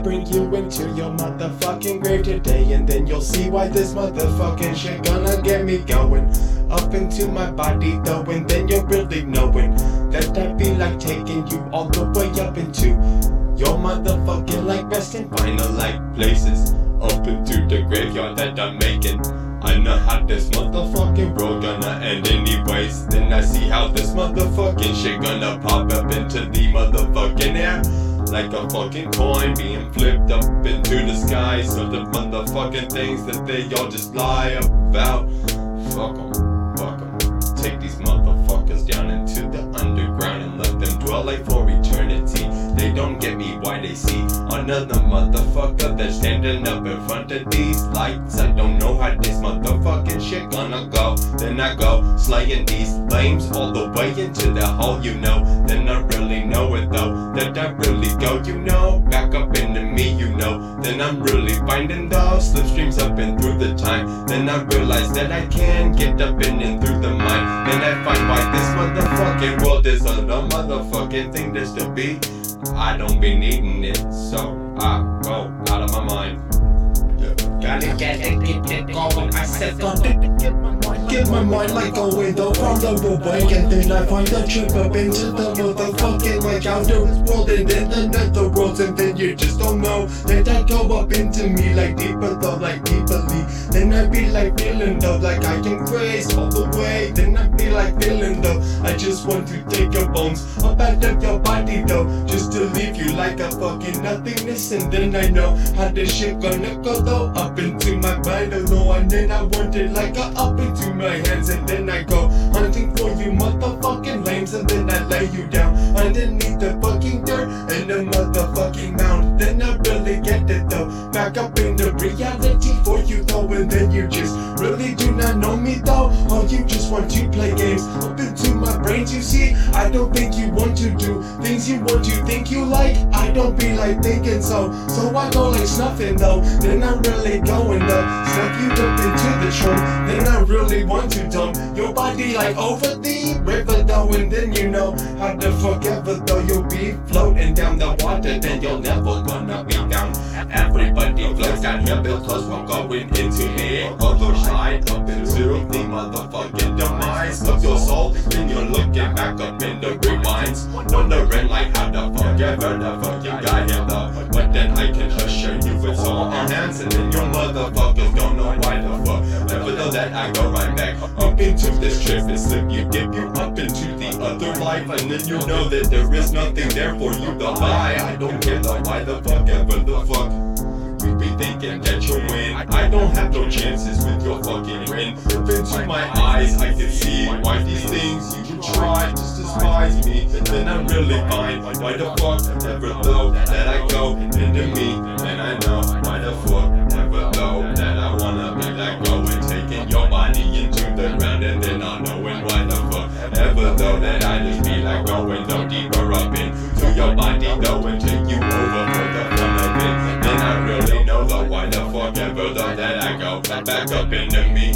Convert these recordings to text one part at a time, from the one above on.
bring you into your motherfucking grave today, and then you'll see why this motherfucking shit gonna get me going up into my body though, and then you're really knowing that I be like taking you all the way up into your motherfucking like best and final like places, up into the graveyard that I'm making. I know how this motherfucking road gonna end anyways. Then I see how this motherfucking shit gonna pop up into the motherfucking air, like a fucking coin being flipped up into the sky. So the motherfucking things that they all just lie about, fuck 'em. Take these motherfuckers down into the underground and let them dwell like for eternity. They don't get me why they see another motherfucker that's standing up in front of these lights. I don't know how this motherfucking shit gonna go. Then I go slaying these flames all the way into the hole, you know. Then I really know it though, that I really go, you know, back up into me, you know. Then I'm really finding those slipstreams up and through the time. Then I realize that I can get up in and through the mind. Then I find why this motherfucking world is a motherfucking thing there's to be. I don't be needing it, so I go out of my mind. Gotta get going. I said get my mind like going though from the way, and then I find the trip up into the motherfucking like outer world, and then the nether worlds, and then you just don't know that I go up into me like deeper though, like deeply. Then I be like feeling though like I can grace all the way. Then I be like feeling though I just want to take your bones up out of your body though, just to leave you like a fucking nothingness. And then I know how this shit gonna go though, up into my mind though, and then I want it like up into my hands. And then I go hunting for you motherfucking lames, and then I lay you down underneath the fucking dirt and the motherfucking mound. Then I really get it though, back up in the reality for you though, and then you just really do not know me though, or you just want to play games up into my brains. You see, I don't think you want to do things you want to think you like. I don't be like thinking so I go like snuffing though. Then I really going though, snuff you up into the trunk. Then I really want to dump your body like over the river though, and then you know how to forever though you'll be floating down the water. Then you're never gonna be down. Everybody floats down here because we're going into the other side, up into the motherfucking demise of your soul. Then you're looking back up in the rewinds, wondering like how the fuck ever the fuck you got here though. But then I can assure you it's all on hands, and then your motherfuckers don't know why the fuck ever though that I go right back up into this trip and slip you, dip you up into the other life, and then you know that there is nothing there for you to buy. I don't care though why the fuck ever the fuck you be thinking that you win. I don't have no chances with your fucking win. Up into my eyes I can see why these things you try just despise me. Then I'm really fine. Why the fuck ever though that I go into me, and I know why the fuck ever though that I wanna be like going, taking your body into the ground, and then not knowing why the fuck ever though that I just be like going though deeper up into your body though, and take you over for the fun of it. Then I really know though why the fuck ever though that I go back up into me,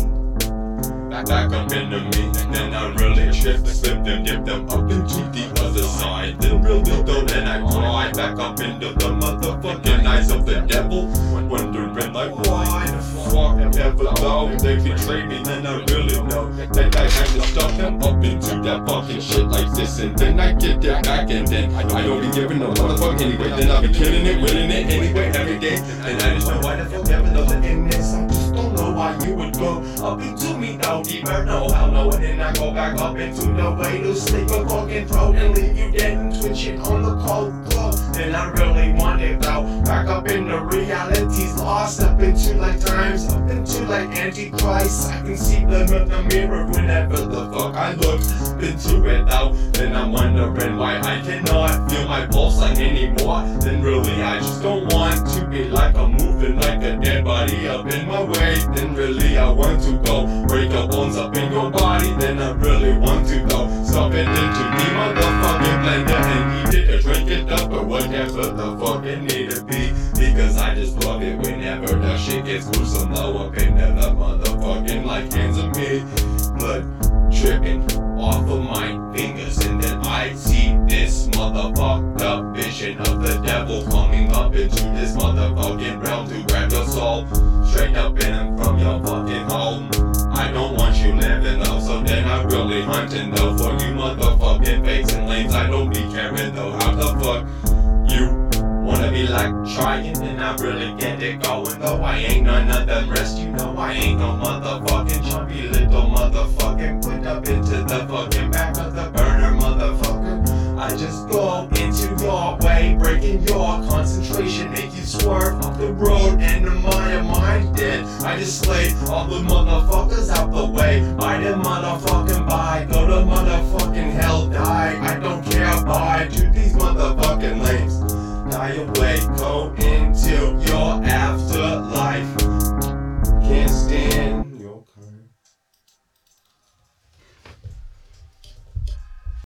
back up into me. Then I really slip them, dip them up into the other side. Then really though then I cry back up into the motherfucking eyes of the devil, wondering like why the fuck ever though they betray me. Then I really know that I have to stuff them up into that fucking shit like this, and then I get there back, and then I don't be giving no motherfuck anyway. Then I be killing it, winning it anyway every day. And I just know why the fuck ever though that in this I just don't know why you would go up into me though, deeper no hell no. And then I go back up into the way to slit your fucking throat and leave you dead and twitching on the cold floor. Then I really want it though, back up in the realities lost, up into like times, up into like Antichrist. I can see them in the mirror whenever the fuck I look into it though. Then I'm wondering why I cannot feel my pulse like anymore. Then really I just don't want to be like I'm moving like a dead body up in my way. Then really I want to go break your bones up in your body. Then I really want to go stuff it into the motherfucking blender and eat it or drink it up or whatever the fuck it need to be. Because I just love it whenever the shit gets gruesome low up into the motherfucking like hands of me. Blood dripping off of my fingers, and then I see this motherfucked up vision of the devil coming up into this motherfucking realm to grab your soul straight up in and from your fucking home. I don't want you living though, so then I really hunting though for you motherfucking fakes and lanes. I don't be caring though. How the fuck you wanna be like trying, and I really get it going though. I ain't none of them rest, you know I ain't no motherfucking chumpy little motherfucking put up into the fucking back of the burner motherfucker. I just go into your way, breaking your concentration, make you swerve off the road, and my mind dead. I just slay all the motherfuckers out the way. By the motherfucking by, go to motherfucking hell, die. I don't